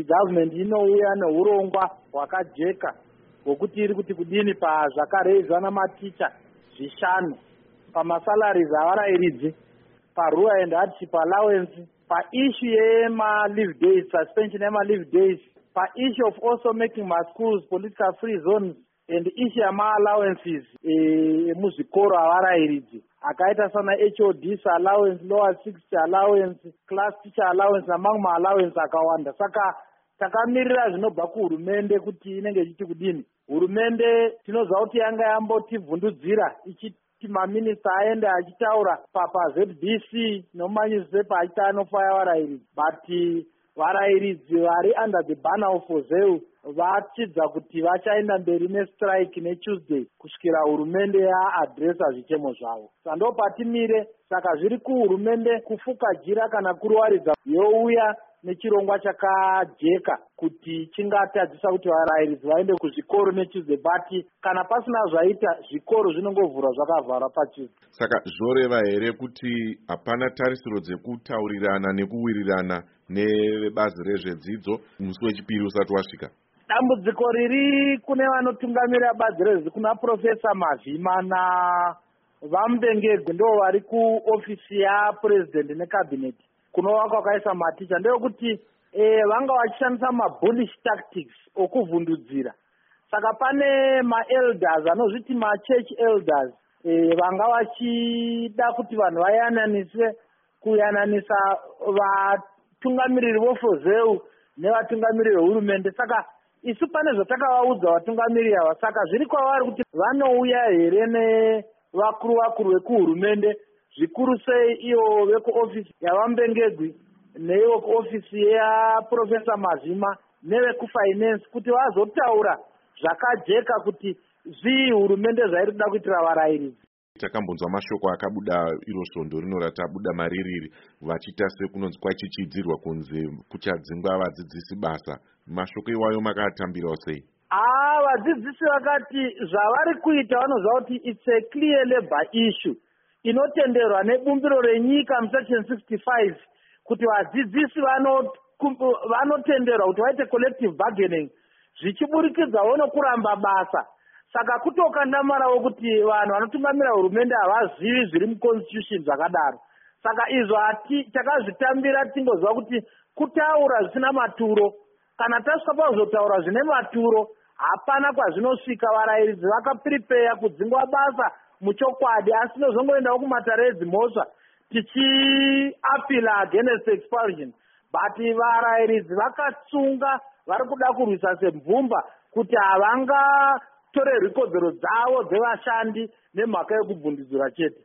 government inouya neurongwa hwakajeka hwokuti iri kuti kudini pazvakareizwa namaticha 5 pamasalaries avarayiridzi, parua and hardship allowance, paissue yema-leave days, suspension yema-leave days, paissue of also making my schools political free zones, and issue yama-allowances emuzvikoro avarayiridzi akaita sana HODs allowance, lower 60 allowance, class teacher allowance namamwe ma-allowance akawanda. Saka takamirira zvinobva kuhurumende kuti inenge ichiti kudini. Hurumende tinoziva kuti yanga yambotivhundudzira ichiti maminista aende achitaura paZBC nomanyuzipepa achiti anofaya varayiridzi, but varayiridzi vari under the banner of Ozeu vachidza kuti vachaenda mberi nestrike neTuesday kusvikira hurumende yaadresa zvichemo zvavo. Sando patimire, saka zviri kuhurumende kufukajira kana kuruwaridza youya nechirongwa chakajeka kuti chingatadzisa kuti varayiridzi vaende kuzvikoro neTuesday, but kana pasina zvaita zvikoro zvinongovhurwa zvakavharwa paTuesday. Saka zvoreva here kuti hapana tarisiro dzekutaurirana nekuwirirana nevebazi rezvedzidzo musi wechipiri usati wasvika? Dambudziko riri kune vanotungamirira bazi rezvedzidzo, kuna Profesa Mavhima naVamubengegwe, ndo vari kuofisi yaPurezidendi neCabinet kunova kwakaisa maticha, ndeyekuti vanga vachishandisa mabullish tactics okuvhundudzira. Saka pane ma-elders anozviti ma-church elders vanga vachida kuti vanhu vayananiswe kuyananisa vatungamiriri vofozeu nevatungamiriri vehurumende. Saka isu pane zvatakavaudza vatungamiriri ava, saka zviri kwavari kuti vanouya here nevakuru vekuhurumende, zvikuru sei iyo vekuofisi yaVamubengegwi neivo kuofisi yaProfesa Mavhima nevekufinance, kuti vazotaura zvakajeka kuti zvii hurumende zvairida kuitira varayiridzi. Takambonzwa mashoko akabuda iro svondo rino ratabuda maririri vachita sekunonzi kwachichidzirwa kunzi kuchadzingwa vadzidzisi basa. Mashoko iwayo makatambirawo sei? Vadzidzisi vakati zvavari kuita vanoziva kuti it's a clear labor issue inotenderwa nebumbiro renyika musection 65 kuti vadzidzisi vanotenderwa kuti vaite collective bargaining zvichiburikidzawo nokuramba basa. Saka kutokandamarawo kuti vanhu vanotungamira hurumende havazivi zviri muconstitution zvakadaro. Saka izvo takazvitambira tingoziva kuti kutaura zvisina maturo. Kana tasvika pakuzotaura zvine maturo, hapana kwazvinosvika. Varayiridzi vakapripeya kudzingwa basa muchokwadi, asi nozongoendawo kumatare edzimhosva tichiapila against expulsion, but varayiridzi vakatsunga vari kuda kurwisa semvumba kuti havangatorerwi kodzero dzavo dzevashandi nemhaka yekubvundudzira chete.